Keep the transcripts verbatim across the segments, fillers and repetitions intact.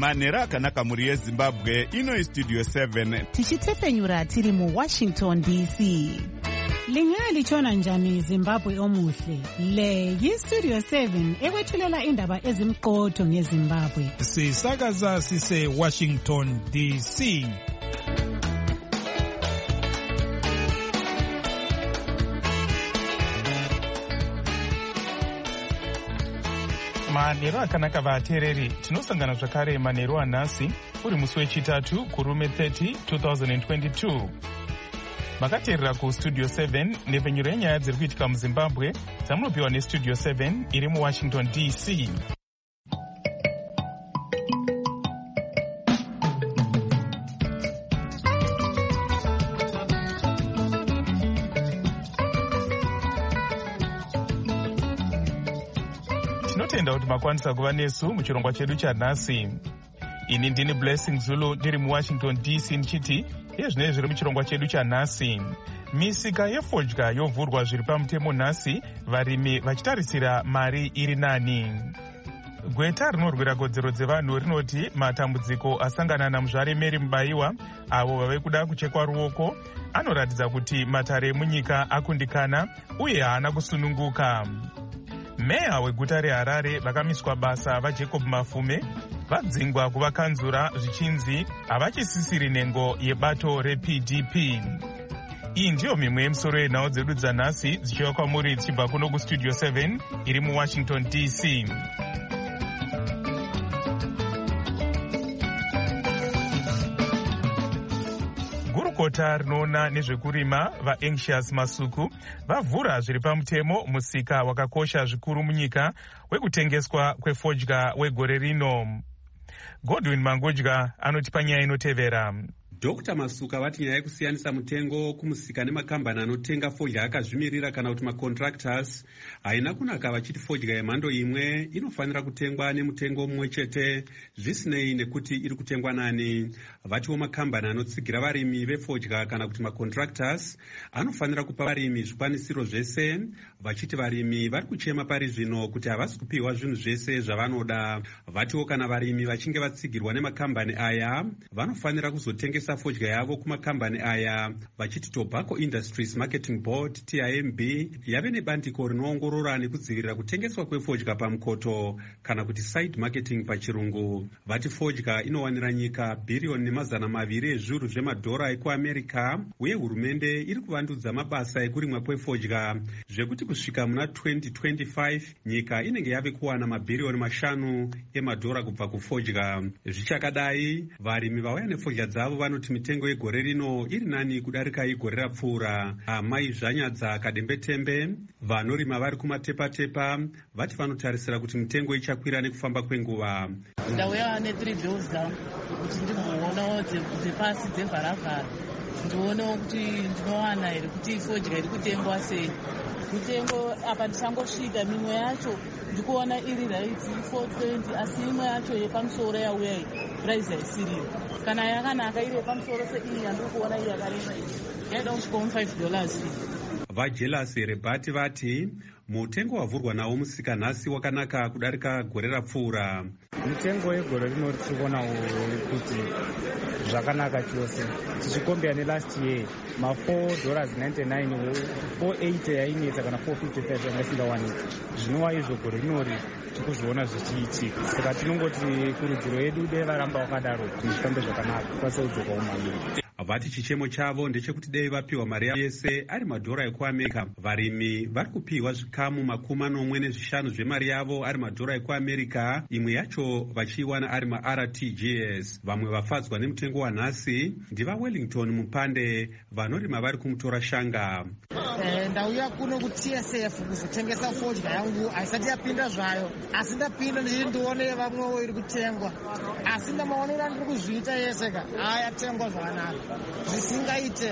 Manhero akanaka muri yeZimbabwe. Ino iStudio seven. Tichitefenyura tiri mu Washington D C. Lingalitshona njani Zimbabwe omuhle? Le yiStudio seven ekwethulela indaba ezimqotho ngeZimbabwe. Sisakaza sise Washington D C. Manhero akanaka vateereri, tinosangana zvakare manhero anhasi uri musi wechitatu kurume thirty twenty twenty-two. Makateerera kuStudio seven nepfenyuro yenyaya dziri kuitika muZimbabwe dzamunopiwa neStudio seven iri muWashington D C. Tinotenda kuti makwanisa kuva nesu muchirongwa chedu chanhasi. Ini ndini Blessing Zulu ndiri muWashington D C ndichiti izvinei zviri muchirongwa chedu chanhasi. Misika yefodya yovhurwa zviri pamutemo nhasi, varimi vachitarisira mari iri nani. Gweta rinorwira kodzero dzevanhu rinoti matambudziko asangana naMuzvare Mary Mubaiwa, avo vave kuda kuchekwa ruoko, anoratidza kuti matare emunyika akundikana uye haana kusununguka. Meya weguta reHarare vakamiswa basa vaJacob Mafume vadzingwa kuvakanzura zvichinzi havachisisiri nhengo yebato reP D P. Iyi ndiyo mimwe yemisoro yenhau dzedu dzanhasi dzichiva kwamuri dzichibva kuno kuStudio seven iri muWashington D C. Gurukota rinoona nezvekurima vaAnxious Masuku vavhura zviri pamutemo musika wakakosha zvikuru munyika wekutengeswa kwefodya wegore rino. Godwin Mangodya anoti panyaya inotevera. Doctor Masuku vati nyaya yekusiyanisa mutengo kumusika nemakambani anotenga fodya akazvimirira kana kuti macontractors haina kunaka, vachiti fodya yemhando imwe inofanira kutengwa nemutengo mumwe chete zvisinei nekuti iri kutengwa nani. Vatiwo makambani anotsigira varimi vefodya kana kuti macontractors anofanira kupa varimi zvikwanisiro zvese, vachiti varimi vari kuchema pari zvino kuti havasi kupiwa zvinhu zvese zvavanoda. Vatiwo kana varimi vachinge vatsigirwa nemakambani aya vanofanira kuzotengesa fodya yavo kumakambani aya, vachiti Tobacco Industries Marketing Board T I M B yave nebandiko rinoongorora nekudzivirira kutengeswa kwefodya pamukoto kana kuti side marketing pachirungu. Vati fodya inowanira nyika bhiriyoni nemazana maviri ezviuru zvemadhora ekuAmerica, uye hurumende iri kuvandudza mabasa ekurimwa kwefodya zvekuti kusvika muna twenty twenty-five nyika inenge yave kuwana mabhiriyoni mashanu emadhora kubva kufodya. Zvichakadai, varimi vauya nefodya dzavo vanoti mitengo yegore rino iri nani kudarika igore rapfuura. Amai Zvanyadza Kadembetembe vanorima vari kumatepa-tepa vati vanotarisira kuti mitengo ichakwira nekufamba kwenguva. Ndauya ne-three bills dzangu kuti ndimboona dzepasi dzevharavhara, ndionewo kuti ndinowana here kuti fodya iri kutengwa sei. Mitengo apa ndichangosvika, mimwe yacho ndikuona iri raiti four twenty, asi imwe yacho yepamusoro yauya iyi price haisiriyo. Kana yakanaka iri yepamusoro seiyi yandiri kuona iyi yakareba iyi yaida kusvikawo five dollars. VaJealous Rebati vati mutengo wavhurwa nawo musika nhasi wakanaka kudarika gore rapfuura. Mutengo wegore rino tiri uri kuti zvakanaka chose. Tichikombera nelast year ma four dollars ninety-nine, four eighty yainetsa kana four fifty-five yangasingawanika. Zvinova izvo gore rinori tikuzviona zvichiitika. Saka tinongoti kurudziro yedu dei varamba wakadaro kuti zvifambe zvakanaka, tikwanise kudzoka kumamiri. Vati chichemo chavo ndechekuti dei vapiwa mari yese ari madhora ekuAmerica, varimi vari kupiwa zvikamu makumi manomwe nezvishanu zvemari yavo ari madhora ekuAmerica, imwe yacho vachiiwana ari maR T G S. Vamwe vafadzwa nemutengo wanhasi ndivaWellington Mupande vanorima vari kumutora shanga. Ndauya kuno kuT S F kuzotengesa fodya yangu, haisati yapinda zvayo, asi ndapinda ndichiti ndione vamwewo iri kutengwa, asi ndamaonera ndiri kuzviita yese ka hayatengwa zvakanaka zvisingaite.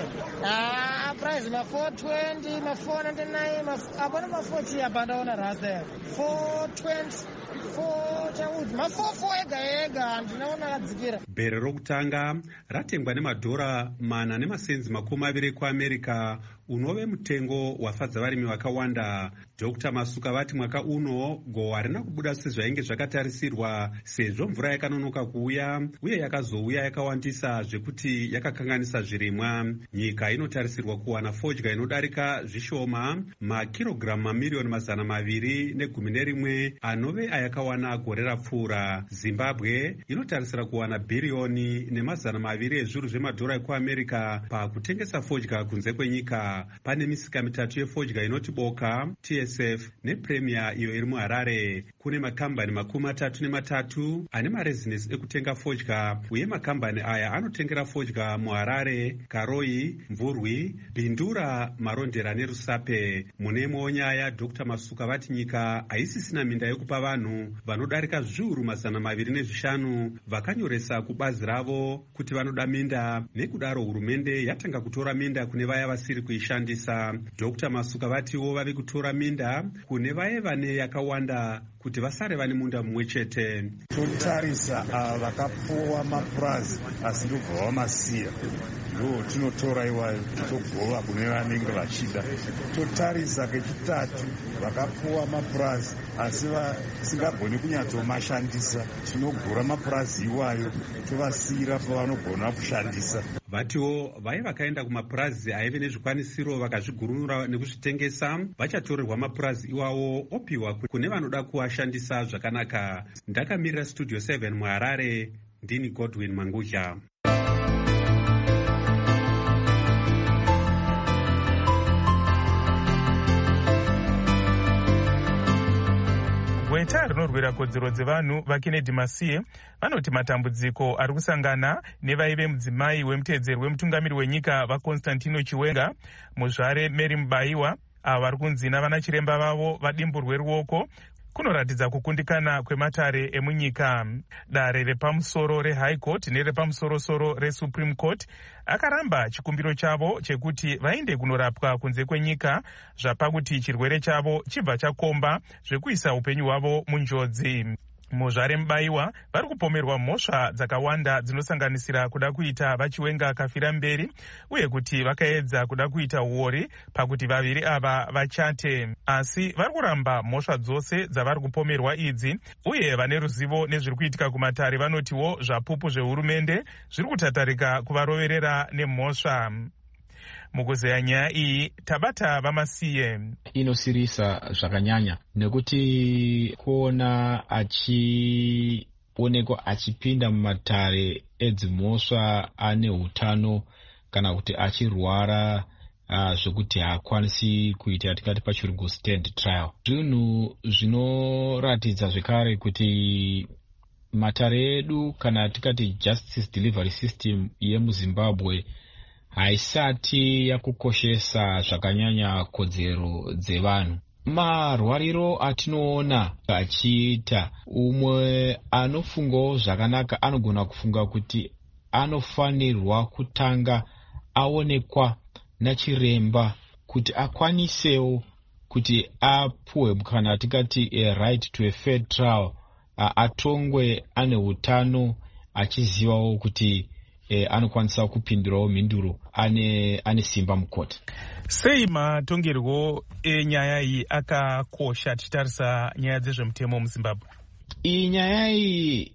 Ah, price ma four twenty, ma four ninety-nine, apana ma forty apa ndaona rasa four twenty, four chakuti ma four four ega ega ndinaona yadzikira. Bhere rokutanga ratengwa nemadhora mana nemasenzi makumi maviri ekuAmerica, unove mutengo wafadza varimi vakawanda. Dr Masuka vati mwaka uno gohwa harina kubuda sezvainge zvakatarisirwa, sezvo mvura yakanonoka kuuya uye yakazouya yakawandisa zvekuti yakakanganisa zvirimwa. Nyika inotarisirwa kuwana fodya inodarika zvishoma makirogiramu mamiliyoni mazana maviri negumi nerimwe anove ayakawana gore rapfuura. Zimbabwe inotarisira kuwana bhiriyoni nemazana maviri ezviuru zvemadhora ekuamerica pakutengesa fodya kunze kwenyika. Pane misika mitatu yefodya inoti Boka, T S F nePremier iyo iri muHarare. Kune makambani makumi matatu nematatu ane marezinesi ekutenga fodya, uye makambani aya anotengera fodya muHarare, Karoi, Mvurwi, Bindura, Marondera neRusape. Munemwewo nyaya, Dr Masuka vati nyika haisisina minda yekupa vanhu vanodarika zviuru mazana maviri nezvishanu vakanyoresa kubazi ravo kuti vanoda minda, nekudaro hurumende yatanga kutora minda kune vaya vasiri kuishandisa. Dr Masuka vatiwo vave kutora minda kune vaye vane yakawanda kuti vasare vane munda mumwe chete. Totarisa ava vakapuwa mapurazi asi ndobva vamasiya, ndo tinotora iwayo togova kune vanenge vachida. Totarisa kechitatu vakapuwa mapurazi asi vasingagoni kunyatsomashandisa, tinogura mapurazi iwayo tovasiyira pavanogona kushandisa. Vatiwo vai vakaenda kumapurazi aive nezvikwanisiro vakazvigurunura nekuzvitengesa vachatorerwa mapurazi iwawo opiwa kune vanoda kuashandisa zvakanaka. Ndakamirira Studio seven muHarare, ndini Godwin Mangudya. Gweta rinorwira kodzero dzevanhu vaKennedy Masiye vanoti matambudziko ari kusangana nevaive mudzimai wemutedzeri wemutungamiri wenyika vaConstantino Chiwenga, muzvare Mary Mubaiwa, ava vari kunzi navana chiremba vavo vadimburwe ruoko, kunoratidza kukundikana kwematare emunyika. Dare repamusoro reHigh Court nerepamusoro-soro reSupreme Court akaramba chikumbiro chavo chekuti vaende kunorapwa kunze kwenyika, zvapakuti chirwere chavo chibva chakomba zvekuisa upenyu hwavo munjodzi. Muzvare Mubaiwa vari kupomerwa mhosva dzakawanda dzinosanganisira kuda kuita vaChiwenga kafira mberi, uye kuti vakaedza kuda kuita uori pakuti vaviri ava vachate. Asi vari kuramba mhosva dzose dzavari kupomerwa idzi, uye vane ruzivo nezviri kuitika kumatare vanotiwo zvapupu zvehurumende zviri kutatarika kuvaroverera nemhosva. Mukuzeya nyaya iyi tabata vamasiye. Inosirisa zvakanyanya nekuti kuona achionekwa achipinda mumatare edzimhosva ane hutano kana kuti achirwara uh, zvekuti haakwanisi kuita tingati pachirungu stand trial. Zvinhu zvinoratidza zvekare kuti matare edu kana tikati justice delivery system yemuZimbabwe haisati yakukoshesa zvakanyanya kodzero dzevanhu. Marwariro atinoona achiita, umwe anofungawo zvakanaka anogona kufunga kuti anofanirwa kutanga aonekwa nachiremba kuti akwanisewo kuti apuwe kana tikati a right to a fair trial, atongwe ane hutano achizivawo kuti E, anokwanisa kupindurawo mhinduro ane, ane simba mukoti. Sei matongerwo enyaya iyi akakosha tichitarisa nyaya dzezvemutemo muZimbabwe? Iyi nyaya iyi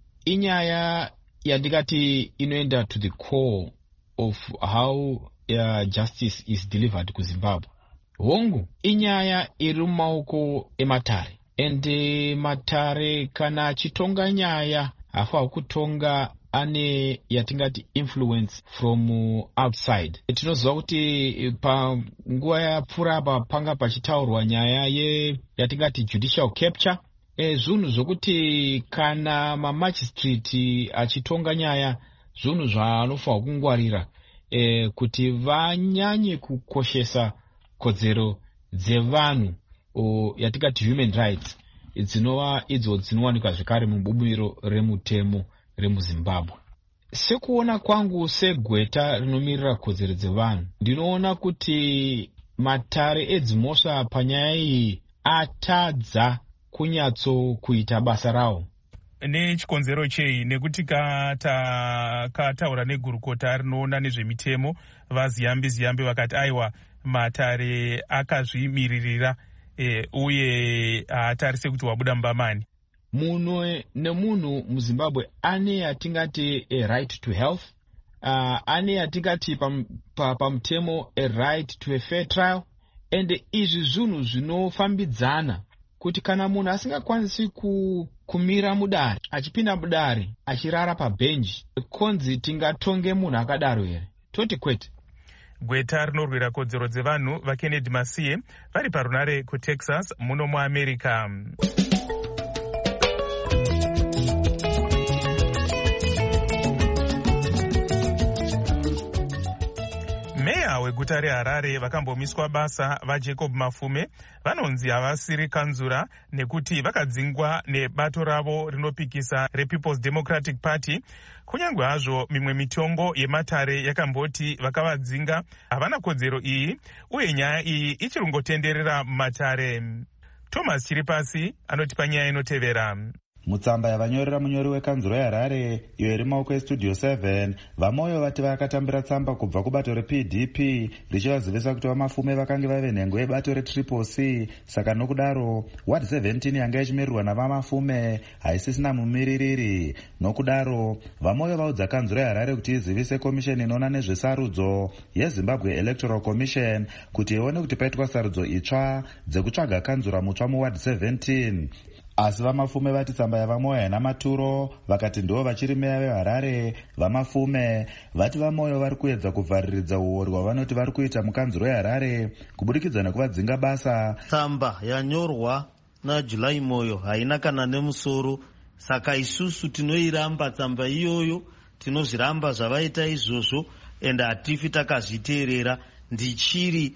inyaya yandikati inoenda to the core of how uh, justice is delivered kuZimbabwe. Hongu inyaya iri mumaoko ematare, ende matare kana achitonga nyaya hafa kutonga ane yatingati influence from outside. Tinoziva kuti panguva yapfuura apa panga pachitaurwa nyaya ye yatingati judicial capture. E, zvinhu zvokuti kana mamagistrate achitonga nyaya, zvinhu zvaanofanwa kungwarira e, kuti vanyanye kukoshesa kodzero dzevanhu yatingati human rights dzinova idzo dzinowanikwa zvekare mubumbiro remutemo remuZimbabwe. Sekuona kwangu segweta rinomirira kodzero dzevanhu, ndinoona kuti matare edzimhosva panyaya iyi atadza kunyatso kuita basa rawo. Nechikonzero chei? Nekuti kataura negurukota rinoona nezvemitemo vaZiyambi Ziyambi vakati aiwa matare akazvimiririra e, uye atarise kuti wabuda mbamani. Munhu nemunhu muZimbabwe ane yatingati a right to health, uh, ane yatingati pamutemo a right to a fair trial, and izvi zvinhu zvinofambidzana kuti kana munhu asingakwanisi ku, kumira mudare achipinda mudare achirara pabhenji konzi tingatonge munhu akadaro here? Toti kwete. Gweta rinorwira kodzero dzevanhu vaKennedy Masiye vari parunare kuTexas muno muAmerica. Meya weguta reHarare vakambomiswa basa vaJacob Mafume vanonzi havasiri kanzura nekuti vakadzingwa nebato ravo rinopikisa rePeople's Democratic Party, kunyange hazvo mimwe mitongo yematare yakamboti vakavadzinga havana kodzero iyi uye nyaya iyi ichirongotenderera mumatare. Thomas Chiripasi anotipa nyaya inotevera. Mutsamba yavanyorera munyori wekanzuro yeHarare iyo iri maoko estudio seven, vamoyo vati vakatambira tsamba kubva kubato reP D P richivazivisa kuti vaMafume vakange vave nhengo yebato reTriple C. Saka nokudaro ward seventeen yanga ichimirirwa navaMafume haisisina mumiririri. Nokudaro vamoyo vaudza kanzuro yeHarare kuti izivise komisheni inoona nezvesarudzo yeZimbabwe Electoral Commission kuti ione kuti paitwa sarudzo itsva dzekutsvaga kanzura mutsva muward seventeen. Asi vaMafume vati tsamba yavamoyo haina maturo, vakati ndivo vachiri meya veHarare. VaMafume vati vamoyo vari kuedza kuvhariridza uori hwavanoti vari kuita mukanzuro yeHarare kubudikidza nekuvadzinga basa. Tsamba yanyorwa naJulai Moyo haina kana nemusoro, saka isusu tinoiramba tsamba iyoyo, tinozviramba zvavaita izvozvo ende hatifi takazviteerera. Ndichiri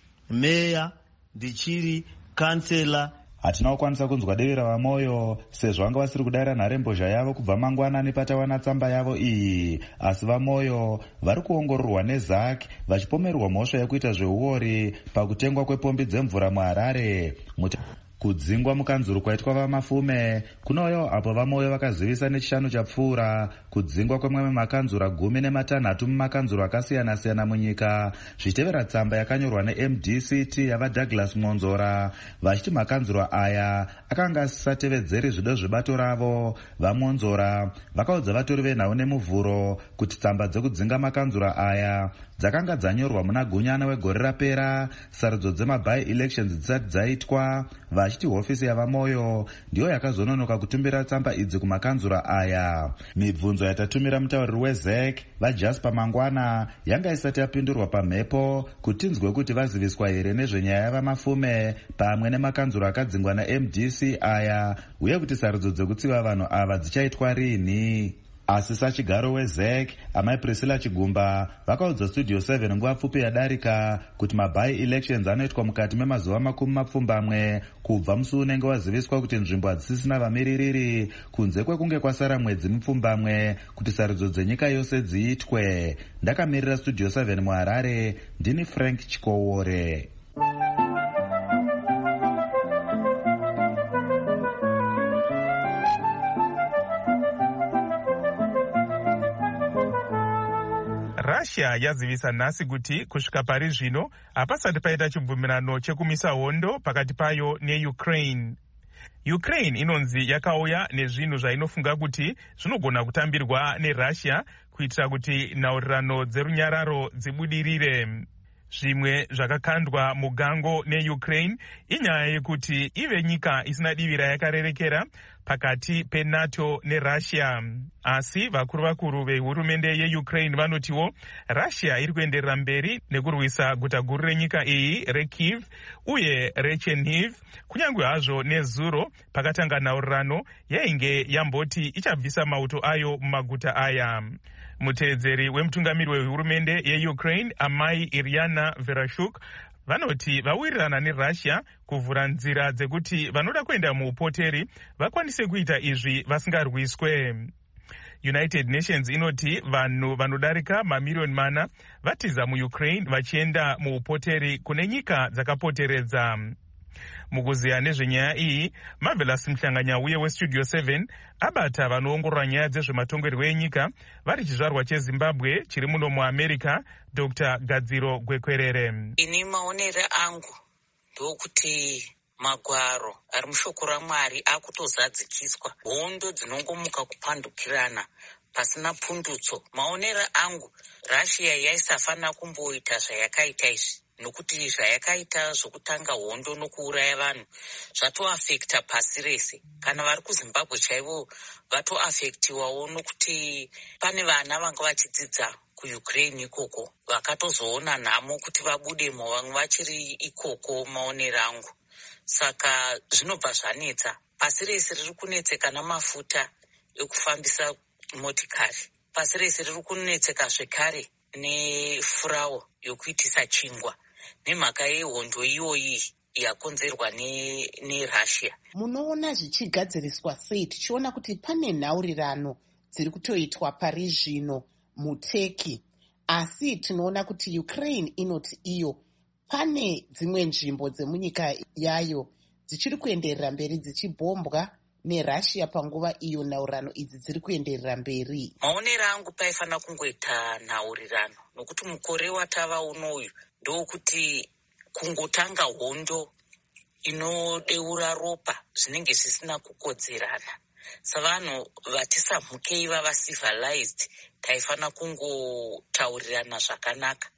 meya, ndichiri kansela, hatina kukwanisa kunzwa devi ravaMoyo sezvo vanga vasiri kudayira nharembozha yavo kubva mangwanani patawana tsamba yavo iyi. Asi vaMoyo vari kuongororwa neZAC vachipomerwa mhosva yekuita zveuori pakutengwa kwepombi dzemvura muHarare. Kudzingwa mukanzuro kwaitwa vaMafume kunouyawo apo vaMoyo vakazivisa nechishanu chapfuura kudzingwa kwemwe makanzura gumi nematanhatu mumakanzuro akasiyana-siyana munyika, zvichitevera tsamba yakanyorwa neM D C T yavaDouglas Monzora vachiti makanzuro aya akanga asisatevedzeri zvido zvebato ravo. VaMonzora vakaudza vatori venhau nemuvhuro kuti tsamba dzekudzinga makanzuro aya dzakanga dzanyorwa muna gunyana wegore rapera, sarudzo dzemaby elections dzisati dzaitwa, vachiti hofisi yavaMoyo ndiyo yakazononoka kutumbira tsamba idzi kumakanzura aya. Mibvunzo yatatumira mutauriri weZAC vaJasper Mangwana yanga isati yapindurwa pamhepo kuti tinzwe kuti vaziviswa here nezvenyaya yavaMafume pamwe nemakanzuro akadzingwa naM D C aya uye kuti sarudzo dzekutsiva vanhu ava dzichaitwa rini. Asi sachigaro weZAC amai Priscilla Chigumba vakaudza studio seven nguva pfupi yadarika kuti maby elections anoitwa mukati memazuva makumi mapfumbamwe kubva musi unenge waziviswa kuti nzvimbo hadzisisina vamiririri kunze kwekunge kwasara mwedzi mupfumbamwe kuti sarudzo dzenyika yose dziitwe. Ndakamirira studio seven muHarare, ndini Frank Chikowore. Russia yazivisa nhasi kuti kusvika pari zvino hapasati paita chibvumirano chekumisa hondo pakati payo neUkraine. Ukraine inonzi yakauya nezvinhu zvainofunga kuti zvinogona kutambirwa neRussia kuitira kuti nhaurirano dzerunyararo dzibudirire. Zvimwe zvakakandwa mugango neUkraine inyaya yekuti ive nyika isina divi rayakarerekera pakati peNATO neRussia. Asi vakuru vakuru vehurumende yeUkraine vanotiwo Russia iri kuenderera mberi nekurwisa guta guru renyika iyi reKyiv uye reChernihiv, kunyange hazvo nezuro pakatanga nhaurirano yainge yamboti ichabvisa mauto ayo mumaguta aya. Muteedzeri wemutungamiri wehurumende yeUkraine amai Iryana Vereshchuk vanoti vawirirana neRussia kuvhura nzira dzekuti vanoda kuenda muupoteri vakwanise kuita izvi vasingarwiswe. United Nations inoti vanhu vanodarika mamiriyoni mana vatiza muUkraine vachienda muupoteri kune nyika dzakapoteredza. Mukuziya nezvenyaya iyi, Marvelous Mhlanganyauye weStudio seven abata vanoongorora nyaya dzezvematongerwo enyika vari chizvarwa cheZimbabwe chiri muno muAmerica, Doctor Gadziro Gwekwerere. Ini maonere angu ndokuti magwaro ari mushoko raMwari akutozadzikiswa, hondo dzinongomuka kupandukirana pasina pundutso. Maonere angu, Russia yaisafana kumboita zvayakaita izvi, nokuti zvayakaita zvokutanga hondo nokuuraya vanhu zvatoafekta pasi rese. Kana vari kuZimbabwe chaivo vatoafektiwawo nokuti pane vana vanga vachidzidza kuUkraine ikoko vakatozoona nhamo kuti vabudemo, vamwe vachiri ikoko. Maonero angu saka zvinobva zvanetsa. Pasi rese riri kunetseka namafuta ekufambisa motikari. Pasi rese riri kunetseka zvekare nefurawo yokuitisa chingwa nemhaka yehondo iyoyi yakonzerwa neRussia. Munoona zvichigadziriswa sei tichiona kuti pane nhaurirano dziri kutoitwa pari zvino muTurkey, asi tinoona kuti Ukraine inoti iyo pane dzimwe nzvimbo dzemunyika yayo dzichiri kuenderera mberi dzichibhombwa neRussia panguva iyo nhaurirano idzi dziri kuenderera mberi. Maonero angu paifana kungoita nhaurirano, nokuti mukore watava unoyu ndokuti kungotanga hondo inodeura ropa zvinenge zvisina kukodzerana. Savanhu vatisamhukei vava civilized taifana kungotaurirana zvakanaka,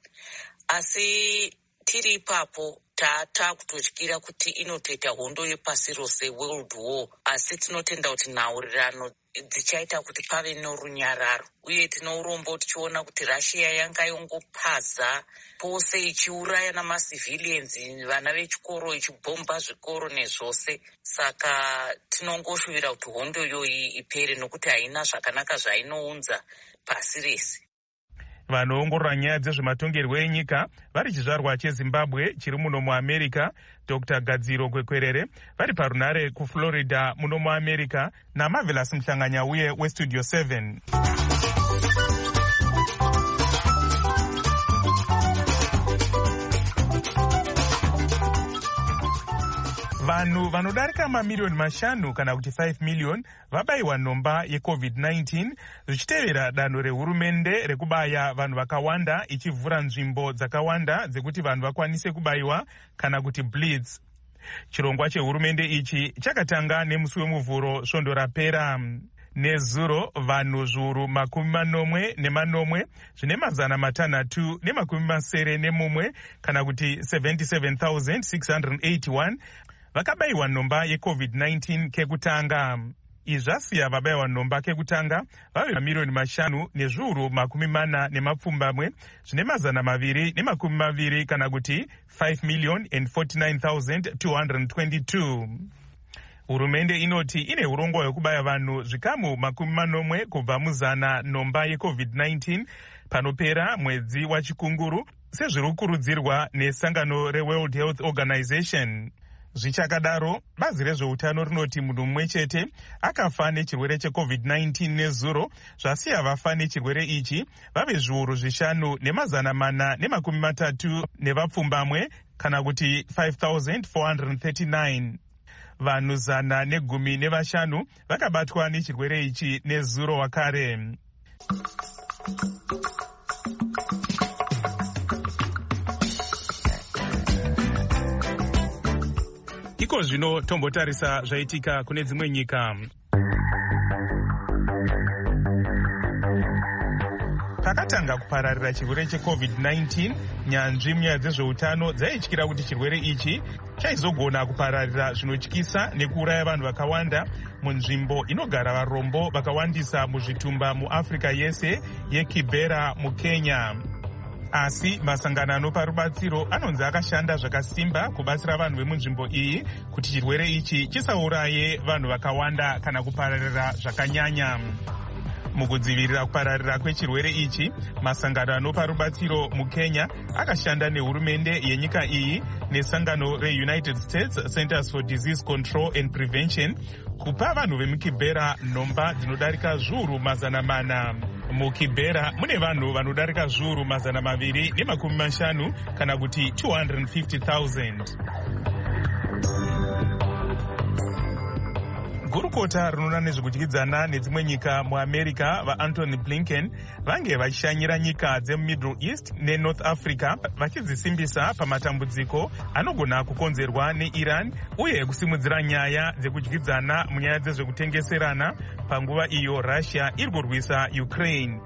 asi tiri ipapo tata kutotyira kuti inotoita hondo yepasi rose, world war, asi tinotenda kuti nhaurirano dzichaita kuti pave norunyararo. Uye tinourombo tichiona kuti Russia yanga yongopaza pose ichiuraya namacivilians, vana vechikoro ichibhomba zvikoro nezvose. Saka tinongoshuvira kuti hondo iyoyi ipere, nokuti haina zvakanaka zvainounza pasi rese. Vanoongorora nyaya dzezvematongerwo enyika vari chizvarwa cheZimbabwe chiri muno muAmerica, Doctor Gadziro Gwekwerere vari parunare kuFlorida muno muAmerica, naMarvelous Mhlanganyauye weStudio seven. Vanhu vanodarika mamiliyoni mashanu kana kuti five million vabayiwa nhomba yeCovid nineteen zvichitevera danho rehurumende rekubaya vanhu vakawanda, ichivhura nzvimbo dzakawanda dzekuti vanhu vakwanise kubayiwa kana kuti bleeds. Chirongwa chehurumende ichi chakatanga nemusi wemuvhuro svondo rapera. Nezuro vanhu zviuru makumi manomwe nemanomwe zvine mazana matanhatu nemakumi masere nemumwe kana kuti seventy-seven thousand six hundred eighty-one vakabayiwa nhomba yeCovid nineteen kekutanga. Izvi zvasiya vabayiwa nhomba kekutanga vave mamiliyoni mashanu nezviuru makumi mana nemapfumbamwe zvine mazana maviri nemakumi maviri kana kuti five million and forty-nine thousand two hundred twenty-two. Hurumende inoti ine urongwa hwekubaya vanhu zvikamu makumi manomwe kubva muzana nhomba yeCovid nineteen panopera mwedzi wachikunguru sezviri kukurudzirwa nesangano reWorld Health Organization. Zvichakadaro, bazi rezveutano rinoti munhu mumwe chete akafa nechirwere cheCovid nineteen nezuro, zvasiya vafa nechirwere ichi vave zviuru zvishanu nemazana mana nemakumi matatu nevapfumbamwe kana kuti five thousand four hundred thirty-nine. Vanhu zana negumi nevashanu vakabatwa nechirwere ichi nezuro wakare. Iko zvino tombotarisa zvaitika kune dzimwe nyika. Pakatanga kupararira chirwere cheCovid nineteen, nyanzvi munyaya dzezveutano dzaityira kuti chirwere ichi chaizogona kupararira zvinotyisa nekuuraya vanhu vakawanda munzvimbo inogara varombo vakawandisa muzvitumba muAfrica yese yeKibera muKenya. Asi masangano anopa rubatsiro anonzi akashanda zvakasimba kubatsira vanhu vemunzvimbo iyi kuti chirwere ichi chisauraye vanhu vakawanda kana kupararira zvakanyanya. Mukudzivirira kupararira kwechirwere ichi, masangano anopa rubatsiro muKenya akashanda nehurumende yenyika iyi nesangano reUnited States Centers for Disease Control and Prevention kupa vanhu vemukibhera nhomba dzinodarika zviuru mazana mana. Mukibhera mune vanhu vanodarika zviuru mazana maviri nemakumi mashanu kana kuti two hundred fifty thousand. gurukota rinoona nezvekudyidzana nedzimwe nyika muamerica vaantony blinken vange vachishanyira nyika dzemumiddle east nenorth africa vachidzisimbisa pamatambudziko anogona kukonzerwa neiran uye kusimudzira nyaya dzekudyidzana munyaya dzezvekutengeserana panguva iyo russia iri kurwisa ukraine.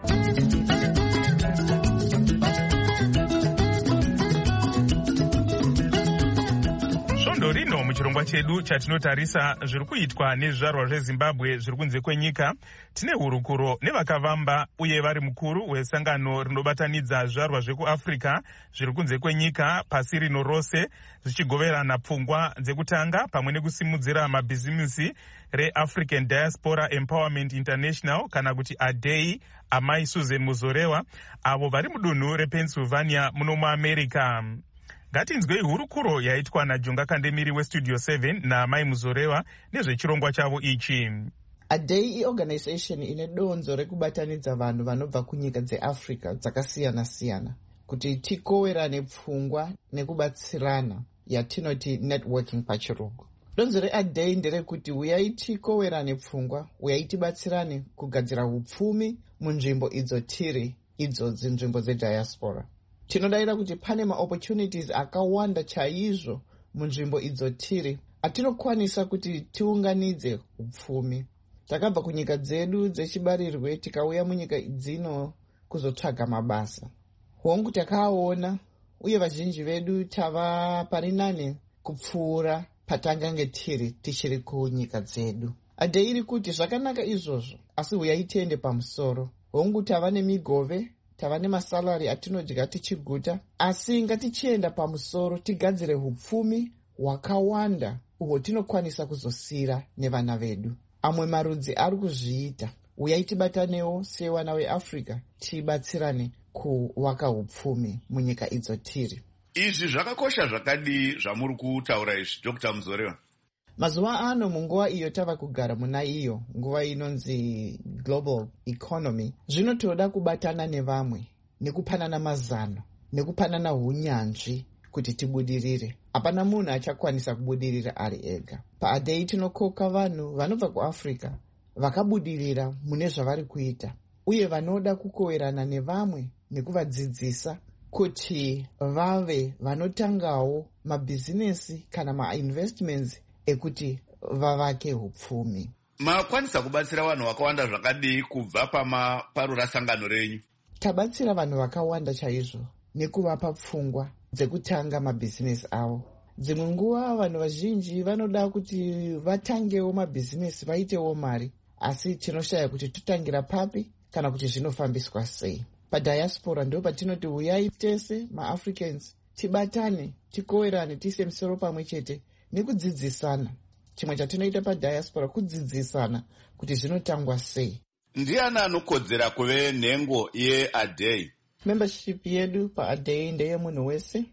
Svondo rino muchirongwa chedu chatinotarisa zviri kuitwa nezvizvarwa zvezimbabwe zviri kunze kwenyika, tine hurukuro nevakavamba uye vari mukuru wesangano rinobatanidza zvizvarwa zvekuafrica zviri kunze kwenyika pasi rino rose zvichigoverana pfungwa dzekutanga pamwe nekusimudzira mabhizimusi reAfrican Diaspora Empowerment International kana kuti A D E I amai Susan Muzorewa avo vari mudunhu rePennsylvania muno muamerica. Ngatinzwei hurukuro yaitwa naJonga Kandemiri weStudio seven naamai Muzorewa nezvechirongwa chavo ichi. A D E I iorganization ine donzo rekubatanidza vanhu vanobva kunyika dzeAfrica dzakasiyana-siyana kuti tikowerane pfungwa nekubatsirana, yatinoti networking pachirungu. Donzo reA D E I nderekuti uyai tikowerane pfungwa, uyai tibatsirane kugadzira upfumi munzvimbo idzo tiri idzodzi nzvimbo dzediaspora. Tinodavira kuti pane maopportunities akawanda chaizvo munzvimbo idzo tiri atinokwanisa kuti tiunganidze upfumi. Takabva kunyika dzedu dzechibarirwe tikauya munyika dzino kuzotsvaga mabasa. Hongu takaona uye vazhinji vedu tava parinane kupfuura patangange tiri tichiri kunyika dzedu. A D E I iri kuti zvakanaka izvozvo, asi uyai tiende pamusoro. Hongu tava nemigove, tava nemasalari atinodya tichiguta, asi ngatichienda pamusoro tigadzire hupfumi hwakawanda uhwo tinokwanisa kuzosira nevana vedu. Amwe marudzi ari kuzviita. Uyai tibatanewo sevana veAfrica tibatsirane kuvaka hupfumi munyika idzo tiri. Izvi zvakakosha zvakadii zvamuri kutaura izvi, Doctor Muzorewa? Mazuva ano munguva iyo tava kugara muna iyo nguva inonzi global economy, zvinotoda kubatana nevamwe nekupanana mazano nekupanana hunyanzvi kuti tibudirire. Hapana munhu achakwanisa kubudirira ari ega. PaA D E I tinokoka vanhu vanobva kuAfrica vakabudirira mune zvavari kuita uye vanoda kukoverana nevamwe nekuvadzidzisa kuti vave vanotangawo mabhizinesi kana mainvestments ekuti vavake hupfumi. Makwanisa kubatsira vanhu vakawanda zvakadii kubva pamaparura sangano renyu? Tabatsira vanhu vakawanda chaizvo nekuvapa pfungwa dzekutanga mabhizinesi avo. Dzimwe nguva vanhu vazhinji vanoda kuti vatangewo mabhizinesi vaitewo mari, asi tinoshaya kuti totangira papi kana kuti zvinofambiswa sei. Padiaspora ndo patinoti uyai tese maAfricans tibatane, tikowerane, tiise misoro pamwe chete nekudzidzisana. Chimwe chatinoita padiaspora kudzidzisana kuti zvinotangwa sei. Ndiani anokodzera kuve nhengo yeA D E I? Membership yedu paA D E I ndeye munhu wese.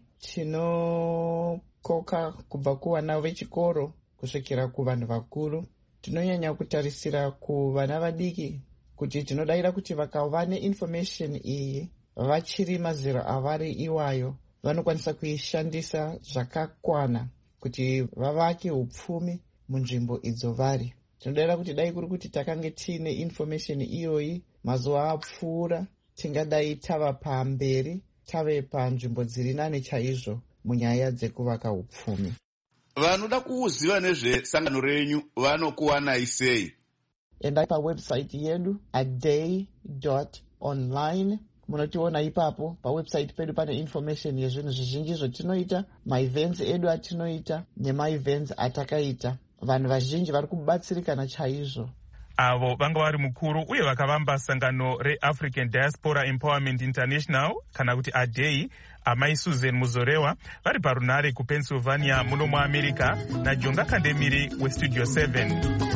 Tinokoka kubva kuvana vechikoro kusvikira kuvanhu vakuru. Tinonyanya kutarisira kuvana vadiki kuti tinodavira kuti vakava neinformation iyi vachiri mazera avari iwayo vanokwanisa kuishandisa zvakakwana kuti vavake upfumi munzvimbo idzo vari. Tinodavira kuti dai kuri kuti takange tiine information iyoyi mazuva apfuura tingadai tava pamberi, tave panzvimbo dziri nane chaizvo munyaya dzekuvaka upfumi. Vanoda kuziva nezvesangano renyu vanokuwanai sei? Endai pawebsite yedu A D E I dot online. Munotiona ipapo pawebsite pedu pane information yezvinhu zvizhinji zvotinoita, maevents edu atinoita nemaevents atakaita. Vanhu vazhinji vari kubatsirikana chaizvo. Avo vanga vari mukuru uye vakavamba sangano reAfrican Diaspora Empowerment International kana kuti A D E I amai Susan Muzorewa vari parunare kuPennsylvania muno muAmerica naJonga Kandemiri weStudio seven.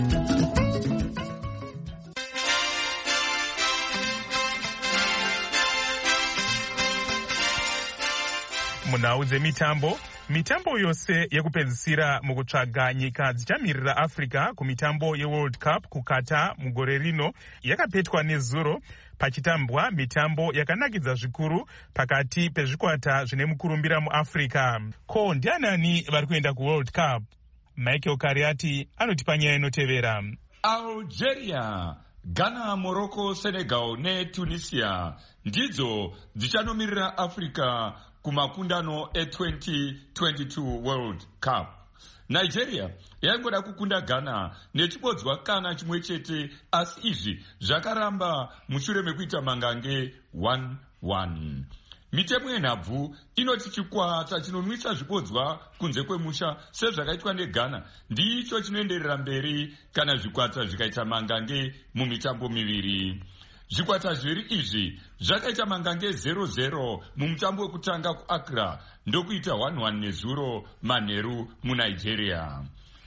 Munhau dzemitambo, mitambo yose yekupedzisira mukutsvaga nyika dzichamirira Africa kumitambo yeWorld Cup kukata mugore rino yakapetwa nezuro pachitambwa mitambo yakanakidza zvikuru pakati pezvikwata zvine mukurumbira muAfrica. Ko ndianani vari kuenda kuWorld Cup? Michael Kariati anotipa nyaya inotevera. Algeria, Ghana, Morocco, Senegal neTunisia ndidzo dzichanomiririra Africa kumakundano e twenty twenty-two World Cup. Nigeria yaingoda kukunda Ghana nechibodzwa kana chimwe chete, asi izvi zvakaramba mushure mekuita mangange one one. Mitemo yenhabvu inoti chikwata chinonwisa zvibodzwa kunze kwemusha sezvakaitwa neGhana ndicho chinoenderera mberi kana zvikwata zvikaita mangange mumitambo miviri. Zvikwata zviviri izvi zvakaita mangange zero zero mumutambo wekutanga kuAccra ndokuita one one nezuro manheru muNigeria.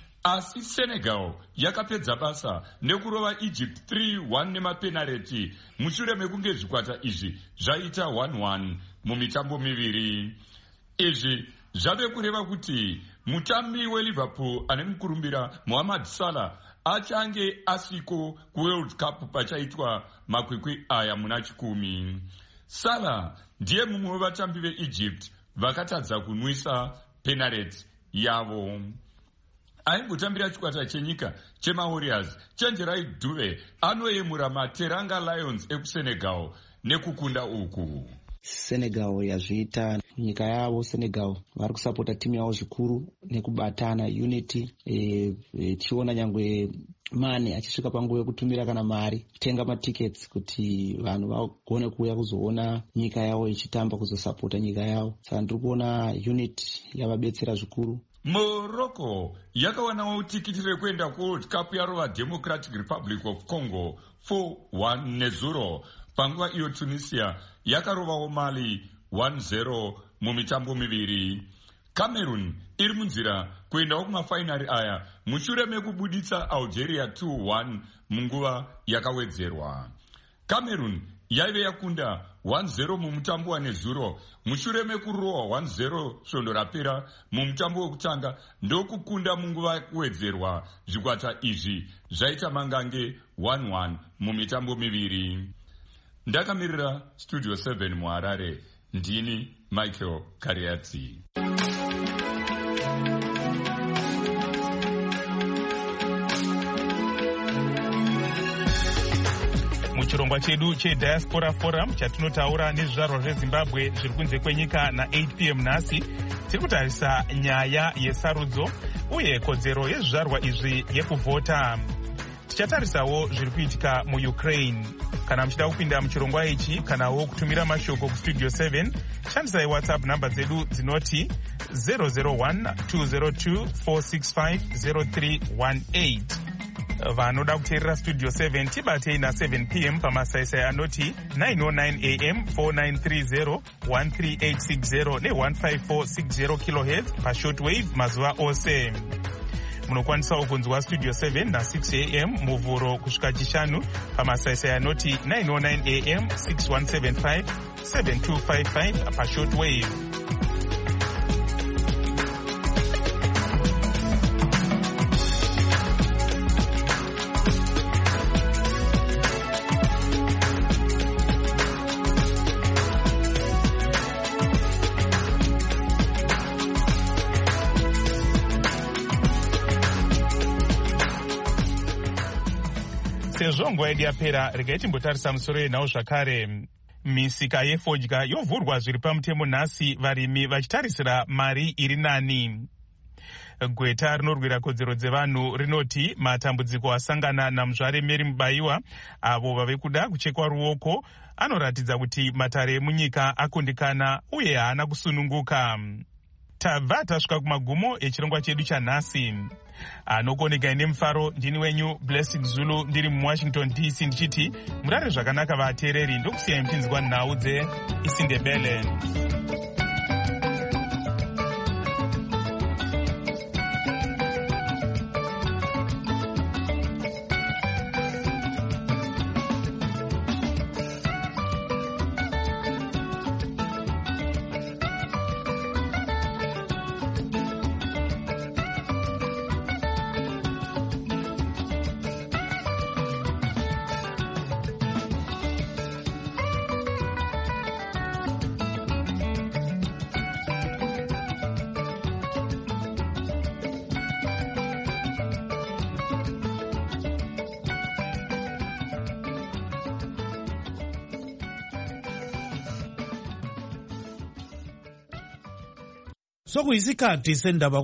Asi Senegal yakapedza basa nekurova Egypt three one nemapenalty mushure mekunge zvikwata izvi zvaita one one mumitambo miviri. Izvi zvave kureva kuti mutambi weLiverpool ane mukurumbira Mohamed Salah achange asiko kuWorld Cup pachaitwa makwikwi aya muna chikumi. Salah ndiye mumwe wevatambi veEgypt vakatadza kunwisa penalty yavo. Aimbotambira chikwata chenyika chemaWarriors, Chenjerai Dube anoyemura maTeranga Lions ekuSenegal nekukunda uku. Senegal yazviita nyika yavo. Senegal vari kusapota timu yavo zvikuru nekubatana unity. E, e, tichiona nyangwe Mane achisvika panguva yekutumira kana mari kutenga matickets kuti vanhu vagone kuuya kuzoona nyika yavo ichitamba, kuzosapota nyika yavo. Saka ndiri kuona unity yavabetsera zvikuru. Morocco yakawanawo tikiti rekuenda kuWorld Cup yarova Democratic Republic of Congo four one nezuro. Panguva iyo Tunisia yakarovawo Mali one zero mumitambo miviri. Cameroon iri munzira kuendawo kumafainari aya mushure mekubuditsa Algeria two one munguva yakawedzerwa. Cameroon yaive yakunda one zero mumutambo wanezuro mushure mekurowa one zero svondo rapera mumutambo wekutanga ndokukunda munguva yakuwedzerwa. Zvikwata izvi zvaita mangange one one mumitambo miviri. Ndakamirira Studio seven muHarare, ndini Michael Kariati. Muchirongwa chedu cheDiaspora Forum chatinotaura nezvizvarwa zveZimbabwe zviri kunze kwenyika na eight p m nhasi, tiri kutarisa nyaya yesarudzo uye kodzero yezvizvarwa izvi yekuvhota. Tichatarisawo zviri kuitika muUkraine. Kana muchida kupinda muchirongwa ichi kanawo kutumira mashoko kustudio seven, shandisai WhatsApp namba dzedu dzinoti zero zero one two zero two four six five zero three one eight. Vanoda kuteerera Studio seven tibatei na seven p m pamasaisai anoti nine oh nine a m four nine three zero one three eight six zero ne one five four six zero kilohertz pashortwave mazuva ose. Munokwanisawo kunzwa Studio seven na six a m muvhuro kusvika chishanu pamasaisai anoti nine oh nine a m six one seven five seven two five five pashortwave. Sezvo nguva yedu yapera, regai timbotarisa musoro yenhau zvakare. Misika yefodya yovhurwa zviri pamutemo nhasi, varimi vachitarisira mari iri nani. Gweta rinorwira kodzero dzevanhu rinoti matambudziko asangana naMuzvare Mary Mubayiwa, avo vave kuda kuchekwa ruoko, anoratidza kuti matare emunyika akundikana uye haana kusununguka. Tabva tasvika kumagumo echirongwa chedu chanhasi. Anokoneka nemufaro, ndini wenyu Blessing Zulu ndiri muWashington D C ndichiti murare zvakanaka vateereri, ndokusiyai muchinzwa nhau dzeIsindebele. sokuyisikhathi sendaba